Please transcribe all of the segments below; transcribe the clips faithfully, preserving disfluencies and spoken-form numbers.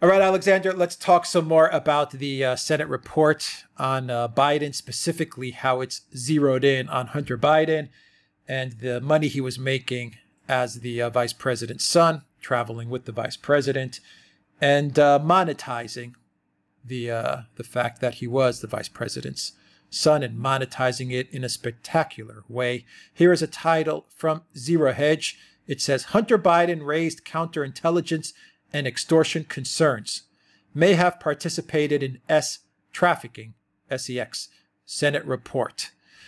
All right, Alexander, let's talk some more about the uh, Senate report on uh, Biden, specifically how it's zeroed in on Hunter Biden and the money he was making as the uh, vice president's son, traveling with the vice president, and uh, monetizing the uh, the fact that he was the vice president's son and monetizing it in a spectacular way. Here is a title from Zero Hedge. It says, Hunter Biden raised counterintelligence and extortion concerns, may have participated in S trafficking, S E X, Senate report.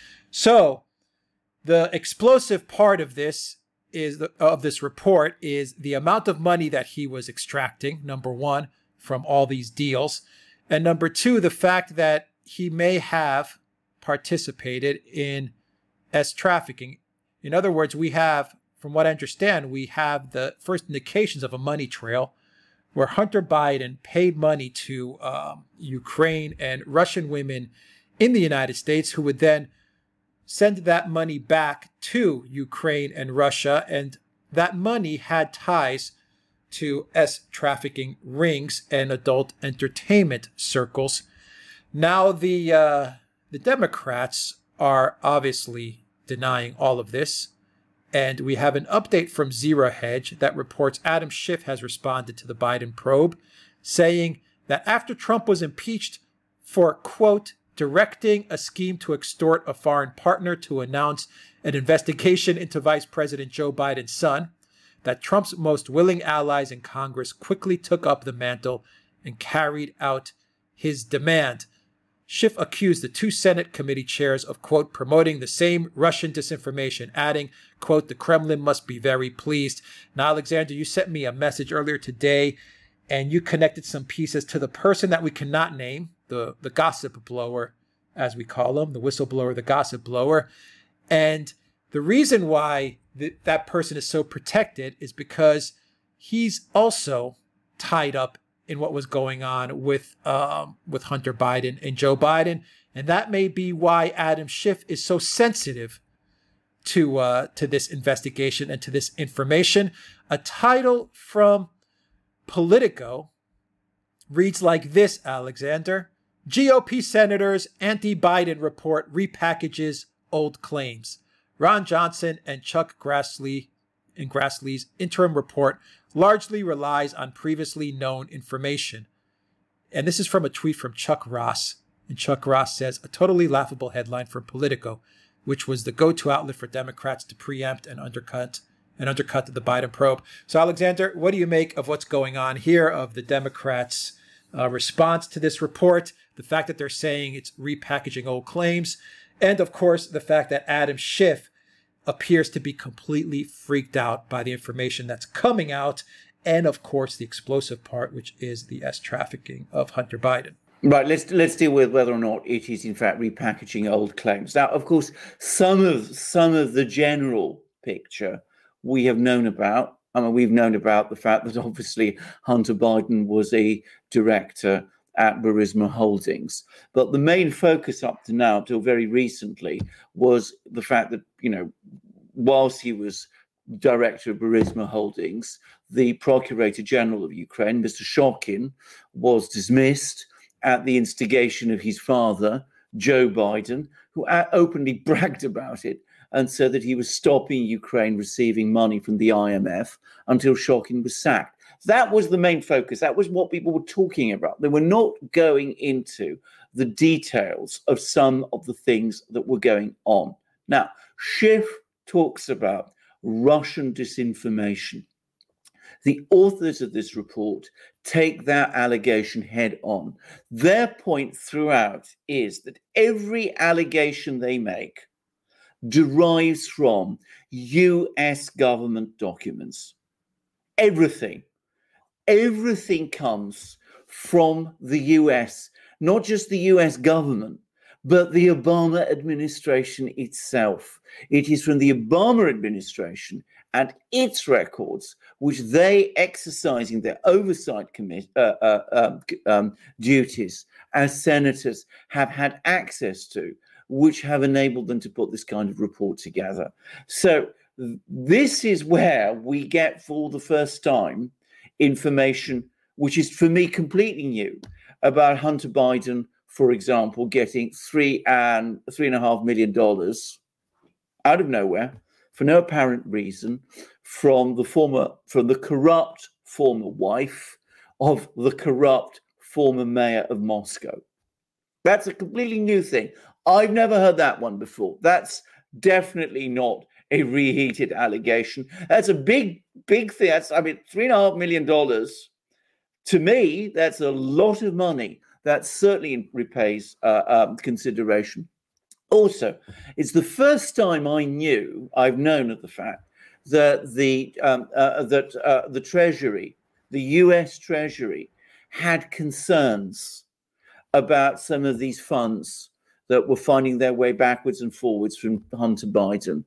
So the explosive part of this is the, of this report is the amount of money that he was extracting, number one, from all these deals. And number two, the fact that he may have participated in S trafficking. In other words, we have, from what I understand, we have the first indications of a money trail where Hunter Biden paid money to um, Ukraine and Russian women in the United States who would then send that money back to Ukraine and Russia. And that money had ties to S trafficking rings and adult entertainment circles. Now, the uh, the Democrats are obviously denying all of this. And we have an update from Zero Hedge that reports Adam Schiff has responded to the Biden probe, saying that after Trump was impeached for, quote, directing a scheme to extort a foreign partner to announce an investigation into Vice President Joe Biden's son, that Trump's most willing allies in Congress quickly took up the mantle and carried out his demand. Schiff accused the two Senate committee chairs of, quote, promoting the same Russian disinformation, adding, quote, the Kremlin must be very pleased. Now, Alexander, you sent me a message earlier today, and you connected some pieces to the person that we cannot name, the, the gossip blower, as we call him, the whistleblower, the gossip blower. And the reason why th- that person is so protected is because he's also tied up in what was going on with um, with Hunter Biden and Joe Biden. And that may be why Adam Schiff is so sensitive to uh, to this investigation and to this information. A title from Politico reads like this, Alexander. G O P senators anti-Biden report repackages old claims. Ron Johnson and Chuck Grassley and Grassley's interim report largely relies on previously known information. And this is from a tweet from Chuck Ross. And Chuck Ross says, a totally laughable headline from Politico, which was the go-to outlet for Democrats to preempt and undercut and undercut the Biden probe. So, Alexander, what do you make of what's going on here, of the Democrats' uh, response to this report, the fact that they're saying it's repackaging old claims, and, of course, the fact that Adam Schiff appears to be completely freaked out by the information that's coming out, and of course the explosive part, which is the S trafficking of Hunter Biden. Right, let's let's deal with whether or not it is in fact repackaging old claims. Now, of course, some of some of the general picture we have known about. I mean, we've known about the fact that obviously Hunter Biden was a director at Burisma Holdings. But the main focus up to now, till very recently, was the fact that, you know, whilst he was director of Burisma Holdings, the Procurator General of Ukraine, Mister Shokin, was dismissed at the instigation of his father, Joe Biden, who openly bragged about it and said that he was stopping Ukraine receiving money from the I M F until Shokin was sacked. That was the main focus. That was what people were talking about. They were not going into the details of some of the things that were going on. Now, Schiff talks about Russian disinformation. The authors of this report take that allegation head on. Their point throughout is that every allegation they make derives from U S government documents. Everything. Everything comes from the U S, not just the U S government, but the Obama administration itself. It is from the Obama administration and its records, which they, exercising their oversight commi- uh, uh, uh, um, duties as senators, have had access to, which have enabled them to put this kind of report together. So th- this is where we get, for the first time, information which is for me completely new, about Hunter Biden, for example, getting three and three and a half million dollars out of nowhere for no apparent reason from the former, from the corrupt former wife of the corrupt former mayor of Moscow. That's a completely new thing. I've never heard that one before. That's definitely not a reheated allegation. That's a big, big thing. That's, I mean, three and a half million dollars. To me, that's a lot of money. That certainly repays uh, um, consideration. Also, it's the first time I knew, I've known of the fact that the um, uh, that uh, the Treasury, the U S Treasury, had concerns about some of these funds that were finding their way backwards and forwards from Hunter Biden,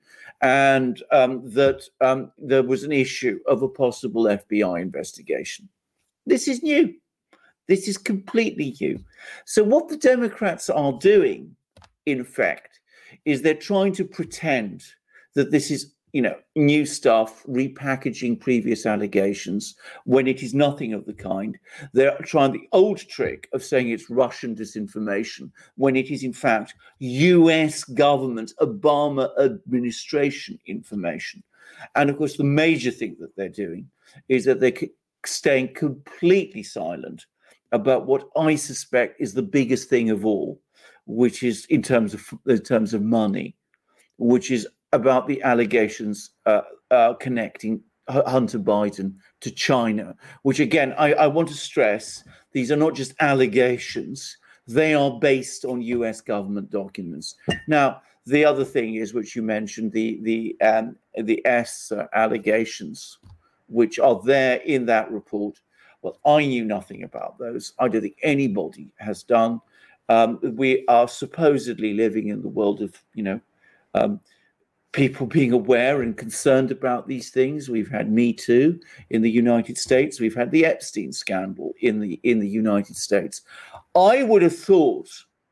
and um, that um, there was an issue of a possible F B I investigation. This is new. This is completely new. So what the Democrats are doing, in fact, is they're trying to pretend that this is, you know, new stuff, repackaging previous allegations when it is nothing of the kind. They're trying the old trick of saying it's Russian disinformation when it is, in fact, U S government, Obama administration information. And of course, the major thing that they're doing is that they're staying completely silent about what I suspect is the biggest thing of all, which is in terms of in terms of money, which is about the allegations uh, uh, connecting Hunter Biden to China, which again, I, I want to stress, these are not just allegations, they are based on U S government documents. Now, the other thing is, which you mentioned, the, the, um, the S uh, allegations, which are there in that report. Well, I knew nothing about those. I don't think anybody has done. Um, we are supposedly living in the world of, you know, um, people being aware and concerned about these things. We've had Me Too in the United States. We've had the Epstein scandal in the in the United States. I would have thought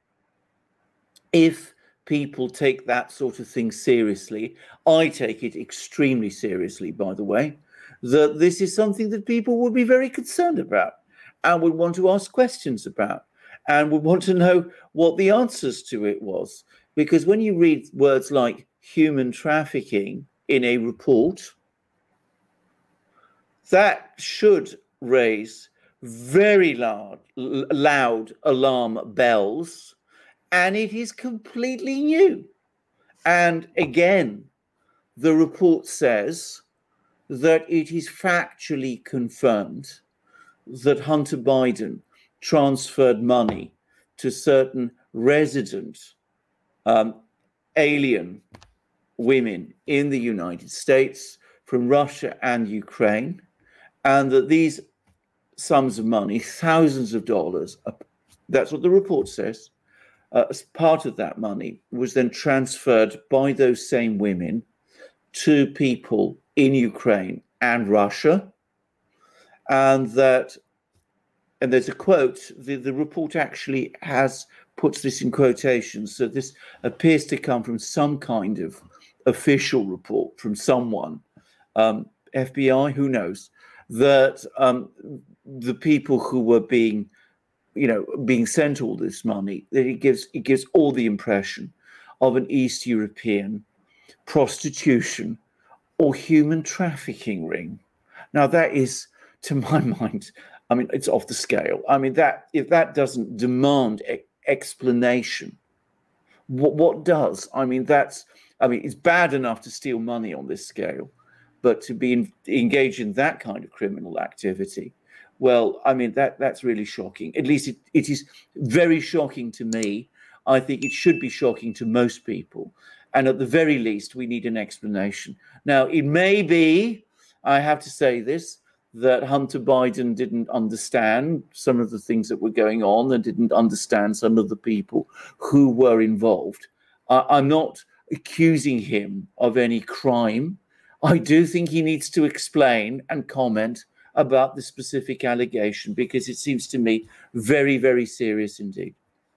if people take that sort of thing seriously, I take it extremely seriously, by the way, that this is something that people would be very concerned about and would want to ask questions about and would want to know what the answers to it was. Because when you read words like human trafficking in a report, that should raise very loud, loud alarm bells, and it is completely new. And again, the report says that it is factually confirmed that Hunter Biden transferred money to certain resident um, alien women in the United States from Russia and Ukraine, and that these sums of money, thousands of dollars, that's what the report says, uh, as part of that money was then transferred by those same women to people in Ukraine and Russia, and that, and there's a quote, the, the report actually has, puts this in quotations, so this appears to come from some kind of official report from someone, um, F B I, who knows, that um, the people who were being, you know, being sent all this money, that it gives, it gives all the impression of an East European prostitution or human trafficking ring. Now that is, to my mind, I mean, it's off the scale. I mean, that if that doesn't demand e- explanation, what what does? I mean, that's, I mean, it's bad enough to steal money on this scale, but to be in, engaged in that kind of criminal activity, well, I mean, that that's really shocking. At least it, it is very shocking to me. I think it should be shocking to most people. And at the very least, we need an explanation. Now, it may be, I have to say this, that Hunter Biden didn't understand some of the things that were going on and didn't understand some of the people who were involved. Uh, I'm not accusing him of any crime. I do think he needs to explain and comment about the specific allegation, because it seems to me very, very serious indeed.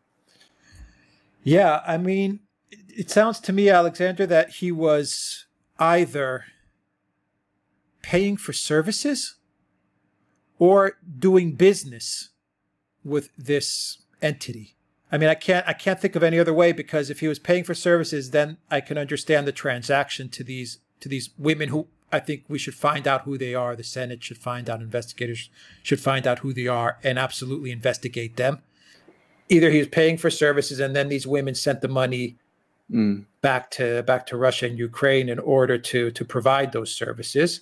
Yeah, I mean, it sounds to me, Alexander, that he was either paying for services or doing business with this entity. I mean, I can't I can't think of any other way, because if he was paying for services, then I can understand the transaction to these to these women who I think we should find out who they are. The Senate should find out, investigators should find out who they are and absolutely investigate them. Either he was paying for services and then these women sent the money mm. back to back to Russia and Ukraine in order to to provide those services,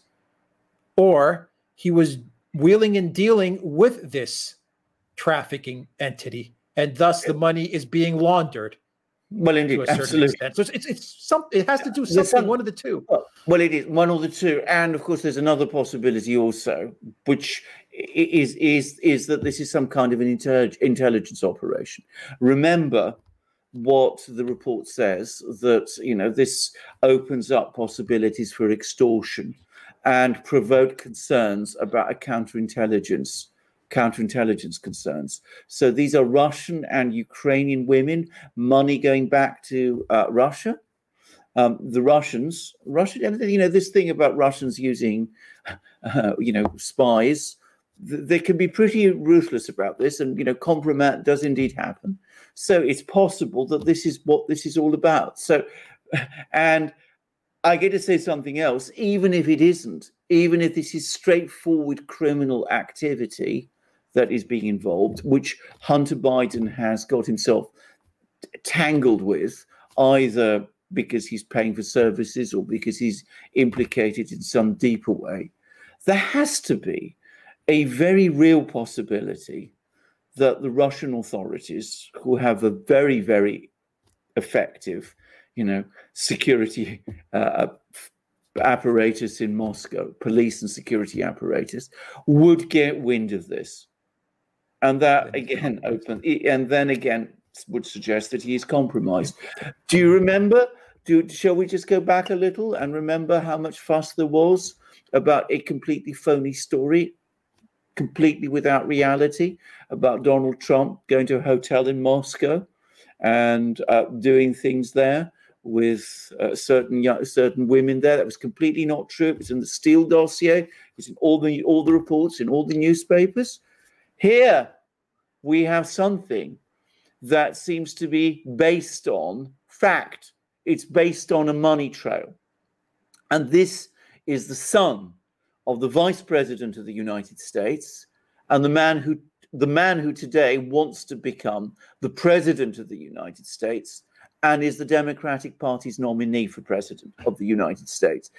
or he was wheeling and dealing with this trafficking entity, and thus the money is being laundered. Well, indeed, absolutely. Extent. So it's it's, it's some, it has to do something, some, one of the two. Well, it is one of the two, and of course, there's another possibility also, which is is is that this is some kind of an intellig- intelligence operation. Remember what the report says, that you know this opens up possibilities for extortion and provoke concerns about a counterintelligence. counterintelligence concerns. So these are Russian and Ukrainian women, money going back to uh, Russia. Um, the Russians, Russia, you know, this thing about Russians using, uh, you know, spies, th- they can be pretty ruthless about this, and, you know, compromise does indeed happen. So it's possible that this is what this is all about. So, and I get to say something else, even if it isn't, even if this is straightforward criminal activity that is being involved, which Hunter Biden has got himself tangled with, either because he's paying for services or because he's implicated in some deeper way, there has to be a very real possibility that the Russian authorities, who have a very, very effective, you know, security uh, apparatus in Moscow, police and security apparatus, would get wind of this. And that again open, and then again would suggest that he is compromised. Do you remember? Do shall we just go back a little and remember how much fuss there was about a completely phony story, completely without reality, about Donald Trump going to a hotel in Moscow and uh, doing things there with uh, certain young, certain women there? That was completely not true. It was in the Steele dossier. It's in all the all the reports in all the newspapers. Here we have something that seems to be based on fact. It's based on a money trail. And this is the son of the Vice President of the United States and the man who the man who today wants to become the President of the United States and is the Democratic Party's nominee for President of the United States.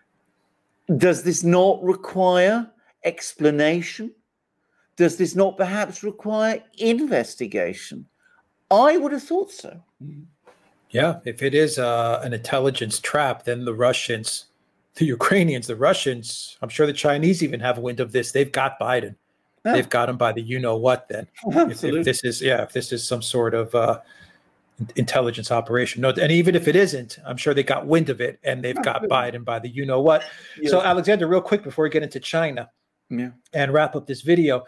Does this not require explanation? Does this not perhaps require investigation? I would have thought so. Yeah, if it is uh, an intelligence trap, then the Russians, the Ukrainians, the Russians, I'm sure the Chinese even have wind of this. They've got Biden. Yeah. They've got him by the you-know-what then. If, if this is, yeah, if this is some sort of uh, intelligence operation. No, and even if it isn't, I'm sure they got wind of it and they've got Biden by the you-know-what. Yes. So, Alexander, real quick before we get into China, yeah, and wrap up this video.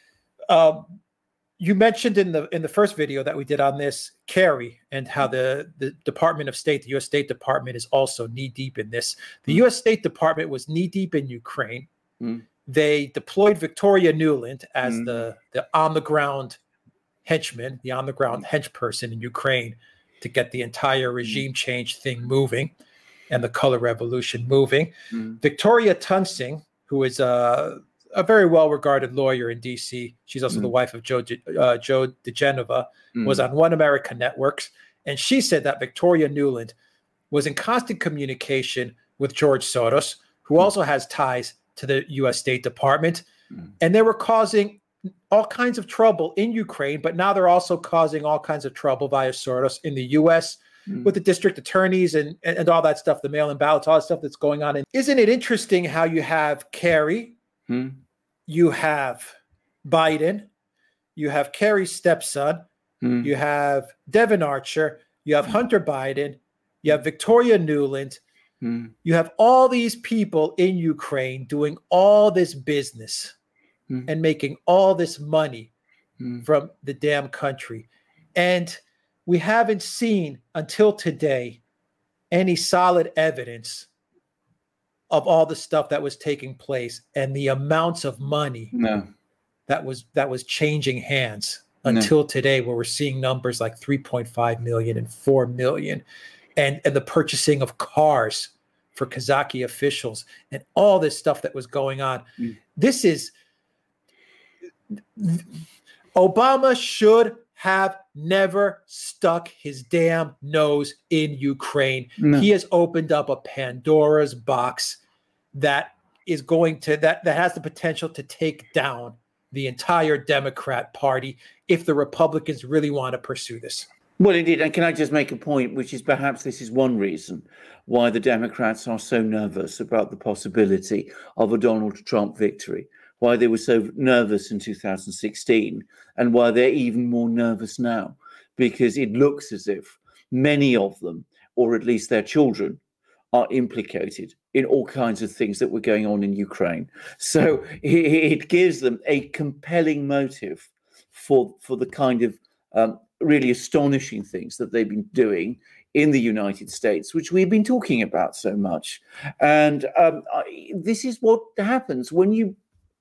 Um, you mentioned in the in the first video that we did on this, Kerry, and how the, the Department of State, the U S State Department, is also knee deep in this. The mm. U S State Department was knee deep in Ukraine. Mm. They deployed Victoria Nuland as mm. the, the on the ground henchman, the on the ground mm. hench person in Ukraine to get the entire regime mm. change thing moving and the color revolution moving. Mm. Victoria Tunsing, who is a, a very well-regarded lawyer in D C. She's also mm. the wife of Joe uh, Joe DeGenova, mm. was on One America Networks. And she said that Victoria Nuland was in constant communication with George Soros, who mm. also has ties to the U S State Department. Mm. And they were causing all kinds of trouble in Ukraine, but now they're also causing all kinds of trouble via Soros in the U S mm. with the district attorneys and, and, and all that stuff, the mail-in ballots, all that stuff that's going on. And isn't it interesting how you have Kerry, Hmm. you have Biden, you have Kerry's stepson, hmm. you have Devon Archer, you have Hunter Biden, you have Victoria Nuland, hmm. you have all these people in Ukraine doing all this business hmm. and making all this money hmm. from the damn country. And we haven't seen until today any solid evidence of all the stuff that was taking place and the amounts of money No. that was that was changing hands No. until today, where we're seeing numbers like three point five million and four million, and, and the purchasing of cars for Kazaki officials and all this stuff that was going on. Mm. This is Obama should have never stuck his damn nose in Ukraine. No. He has opened up a Pandora's box that is going to that that has the potential to take down the entire Democrat Party if the Republicans really want to pursue this. Well, indeed. And can I just make a point, which is perhaps this is one reason why the Democrats are so nervous about the possibility of a Donald Trump victory, why they were so nervous in two thousand sixteen, and why they're even more nervous now, because it looks as if many of them, or at least their children, are implicated in all kinds of things that were going on in Ukraine. So it, it gives them a compelling motive for, for the kind of um, really astonishing things that they've been doing in the United States, which we've been talking about so much. And um, I, this is what happens when you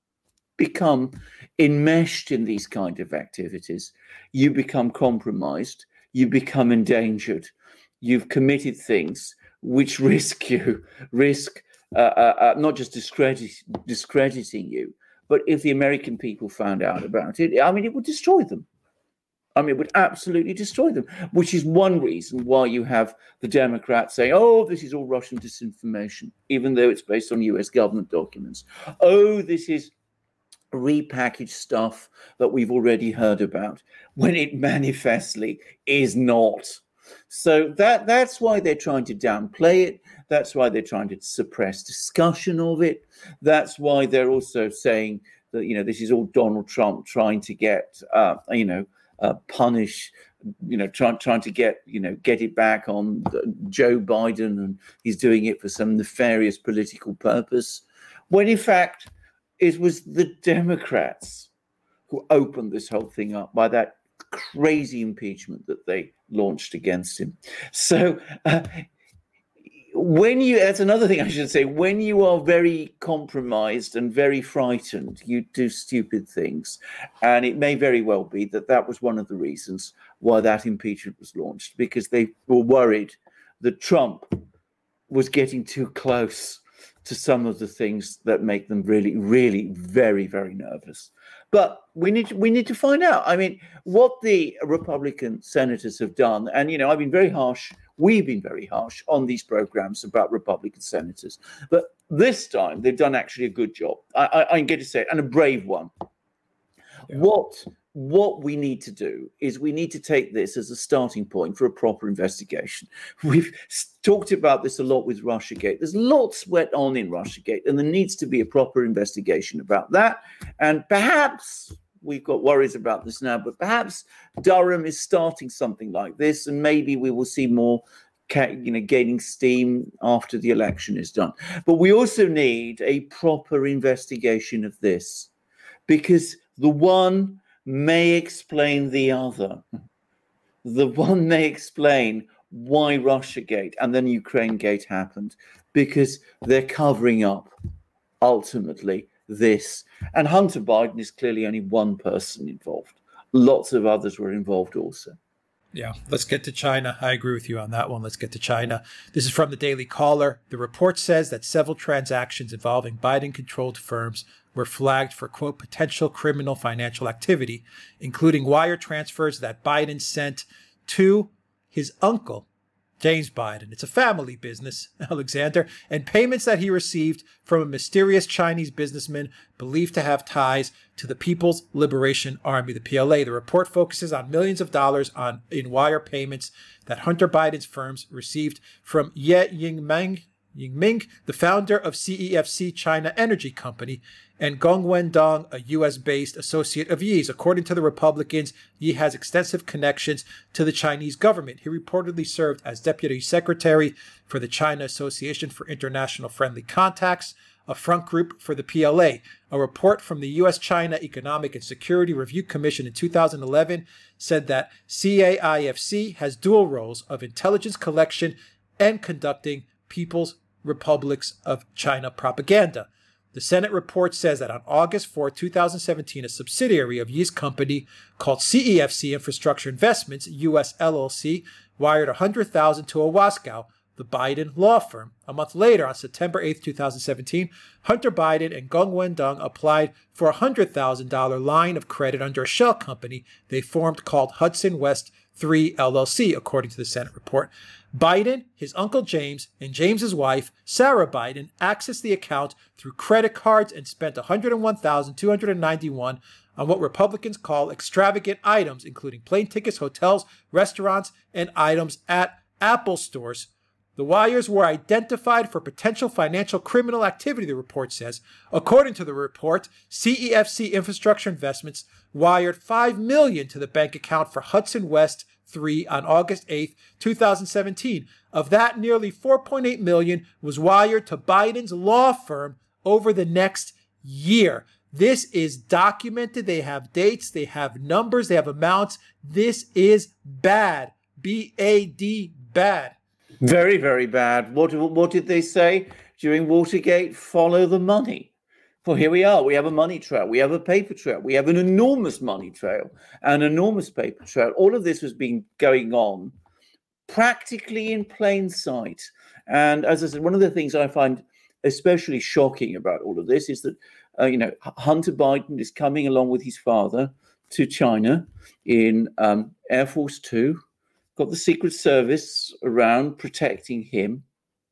become enmeshed in these kind of activities. You become compromised, you become endangered, you've committed things which risk you, risk uh, uh, uh, not just discredit, discrediting you, but if the American people found out about it, I mean, it would destroy them. I mean, it would absolutely destroy them, which is one reason why you have the Democrats saying, oh, this is all Russian disinformation, even though it's based on U S government documents. Oh, this is repackaged stuff that we've already heard about, when it manifestly is not. So that that's why they're trying to downplay it. That's why they're trying to suppress discussion of it. That's why they're also saying that, you know, this is all Donald Trump trying to get, uh, you know, uh, punish, you know, trying trying to get, you know, get it back on Joe Biden, and he's doing it for some nefarious political purpose. When in fact, it was the Democrats who opened this whole thing up by that crazy impeachment that they launched against him. So uh, when you, that's another thing I should say, when you are very compromised and very frightened, you do stupid things. And it may very well be that that was one of the reasons why that impeachment was launched, because they were worried that Trump was getting too close to some of the things that make them really, really very, very nervous. But we need we need to find out. I mean, what the Republican senators have done, and, you know, I've been very harsh, we've been very harsh on these programs about Republican senators. But this time, they've done actually a good job. I, I, I get to say it, and a brave one. Yeah. What What we need to do is we need to take this as a starting point for a proper investigation. We've talked about this a lot with Russiagate. There's lots went on in Russiagate, and there needs to be a proper investigation about that. And perhaps, we've got worries about this now, but perhaps Durham is starting something like this, and maybe we will see more, you know, gaining steam after the election is done. But we also need a proper investigation of this, because the one may explain the other. The one may explain why Russiagate and then Ukrainegate happened, because they're covering up, ultimately, this. And Hunter Biden is clearly only one person involved. Lots of others were involved also. Yeah, let's get to China. I agree with you on that one. Let's get to China. This is from the Daily Caller. The report says that several transactions involving Biden-controlled firms were flagged for, quote, potential criminal financial activity, including wire transfers that Biden sent to his uncle, James Biden. It's a family business, Alexander, and payments that he received from a mysterious Chinese businessman believed to have ties to the People's Liberation Army, the P L A. The report focuses on millions of dollars on in wire payments that Hunter Biden's firms received from Ye Yingming, Yingming, the founder of C E F C China Energy Company, and Gong Wendong, a U S-based associate of Yi's. According to the Republicans, Yi has extensive connections to the Chinese government. He reportedly served as deputy secretary for the China Association for International Friendly Contacts, a front group for the P L A. A report from the U S-China Economic and Security Review Commission in two thousand eleven said that C A I F C has dual roles of intelligence collection and conducting people's republics of China propaganda. The Senate report says that on August fourth, twenty seventeen, a subsidiary of Yi's company called C E F C Infrastructure Investments, U S L L C, wired one hundred thousand dollars to Owasco, the Biden law firm. A month later, on September eighth, twenty seventeen, Hunter Biden and Geng Wendong applied for a one hundred thousand dollars line of credit under a shell company they formed called Hudson West three L L C, according to the Senate report. Biden, his uncle James, and James's wife, Sarah Biden, accessed the account through credit cards and spent one hundred one thousand two hundred ninety-one dollars on what Republicans call extravagant items, including plane tickets, hotels, restaurants, and items at Apple stores. The wires were identified for potential financial criminal activity, the report says. According to the report, C E F C Infrastructure Investments wired five million dollars to the bank account for Hudson West three on August eighth, twenty seventeen. Of that, nearly four point eight million dollars was wired to Biden's law firm over the next year. This is documented. They have dates, they have numbers, they have amounts. This is bad. B A D, bad. Very, very bad. What, what did they say during Watergate? Follow the money. Well, here we are. We have a money trail. We have a paper trail. We have an enormous money trail, an enormous paper trail. All of this has been going on practically in plain sight. And as I said, one of the things I find especially shocking about all of this is that, uh, you know, Hunter Biden is coming along with his father to China in um, Air Force Two. Got the Secret Service around protecting him.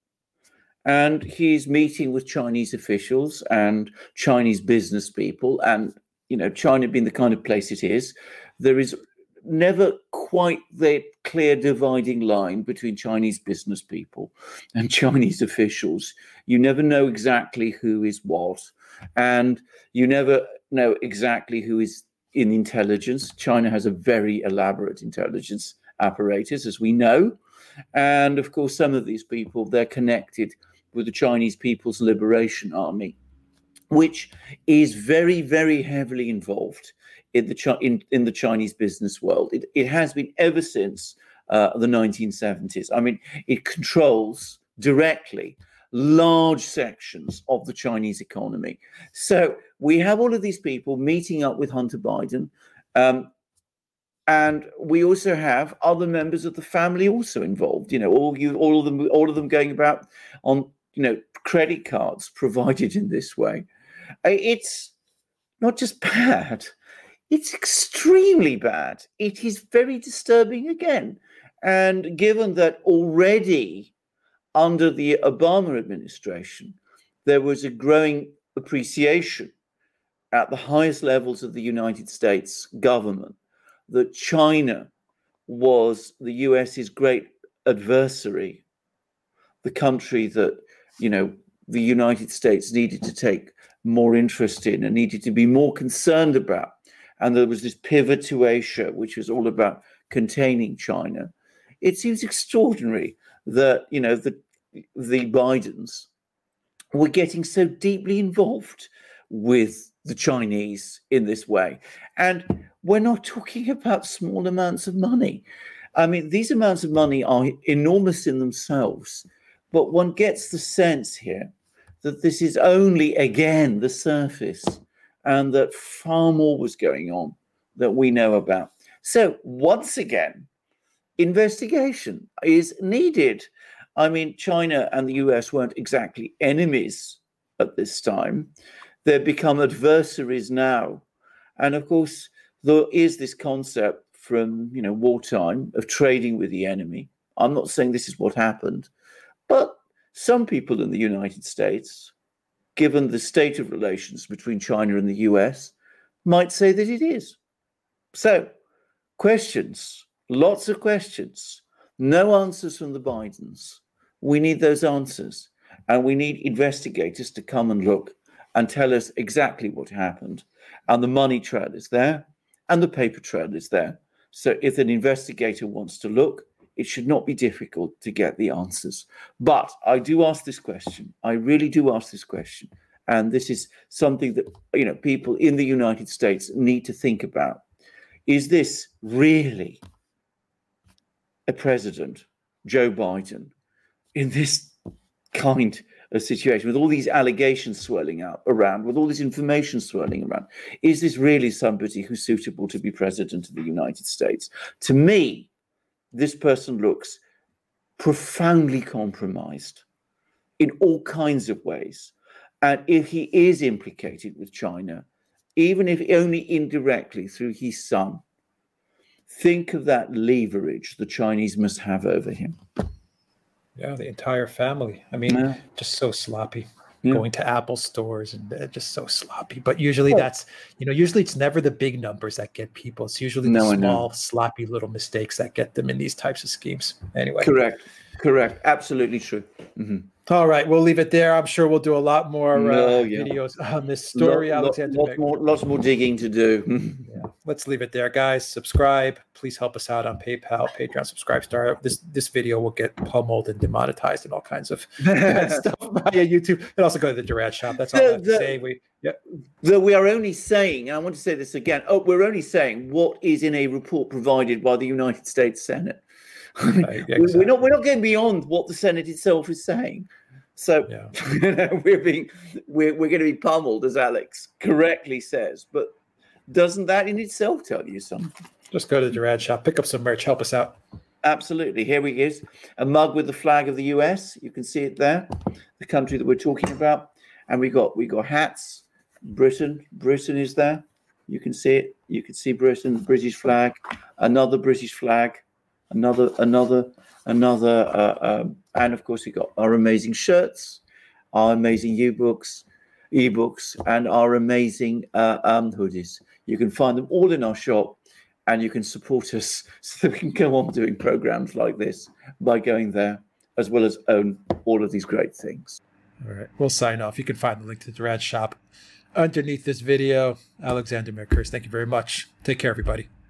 And he's meeting with Chinese officials and Chinese business people. And, you know, China being the kind of place it is, there is never quite the clear dividing line between Chinese business people and Chinese officials. You never know exactly who is what. And you never know exactly who is in intelligence. China has a very elaborate intelligence apparatus, as we know. And of course, some of these people, they're connected with the Chinese People's Liberation Army, which is very, very heavily involved in the in, in the Chinese business world. It, it has been ever since uh, the nineteen seventies. I mean, it controls directly large sections of the Chinese economy. So we have all of these people meeting up with Hunter Biden. Um, And we also have other members of the family also involved. You know, all you, all of them, all of them going about on, you know, credit cards provided in this way. It's not just bad; it's extremely bad. It is very disturbing again. And given that already under the Obama administration, there was a growing appreciation at the highest levels of the United States government that China was the US's great adversary, the country that, you know, the United States needed to take more interest in and needed to be more concerned about. And there was this pivot to Asia, which was all about containing China. It seems extraordinary that, you know, the, the Bidens were getting so deeply involved with the Chinese in this way. And we're not talking about small amounts of money. I mean, these amounts of money are enormous in themselves, but one gets the sense here that this is only, again, the surface, and that far more was going on that we know about. So once again, investigation is needed. I mean, China and the U S weren't exactly enemies at this time. They've become adversaries now. And of course, there is this concept from, you know, wartime of trading with the enemy. I'm not saying this is what happened, but some people in the United States, given the state of relations between China and the U S, might say that it is. So, questions, lots of questions, no answers from the Bidens. We need those answers, and we need investigators to come and look and tell us exactly what happened. And the money trail is there, and the paper trail is there. So if an investigator wants to look, it should not be difficult to get the answers. But I do ask this question. I really do ask this question. And this is something that, you know, people in the United States need to think about. Is this really a president, Joe Biden, in this kind of situation, with all these allegations swirling out around, with all this information swirling around. Is this really somebody who's suitable to be president of the United States? To me, this person looks profoundly compromised in all kinds of ways. And if he is implicated with China, even if only indirectly through his son, think of that leverage the Chinese must have over him. Yeah, the entire family. I mean, yeah. just so sloppy. Yeah. Going to Apple stores and they're just so sloppy. But usually oh. that's, you know, usually it's never the big numbers that get people. It's usually the no, small, sloppy little mistakes that get them in these types of schemes. Anyway. Correct. Correct. Absolutely true. Mm-hmm. All right, we'll leave it there. I'm sure we'll do a lot more uh, oh, yeah. videos on this story. Lot, Alexander, lot, more, lots more digging to do. yeah. Let's leave it there, guys. Subscribe. Please help us out on PayPal, Patreon, Subscribe Star. This this video will get pummeled and demonetized and all kinds of bad stuff via YouTube. And also go to the Durad Shop. That's all the, I have to the, say. We yeah. Though we are only saying, and I want to say this again. Oh, we're only saying what is in a report provided by the United States Senate. I mean, right, yeah, exactly. We're not we're not going beyond what the Senate itself is saying. So yeah. you know, we're being we're we're going to be pummeled, as Alex correctly says. But doesn't that in itself tell you something? Just go to the Durad Shop, pick up some merch, help us out. Absolutely. Here we is a mug with the flag of the U S. You can see it there, the country that we're talking about, and we got we got hats. Britain, Britain is there. You can see it. You can see Britain, the British flag, another British flag. Another, another, another, uh, um, and of course we got our amazing shirts, our amazing e-books, e-books, and our amazing uh, um, hoodies. You can find them all in our shop, and you can support us so that we can go on doing programs like this by going there, as well as own all of these great things. All right, we'll sign off. You can find the link to the Durad Shop underneath this video. Alexander Mercouris, thank you very much. Take care, everybody.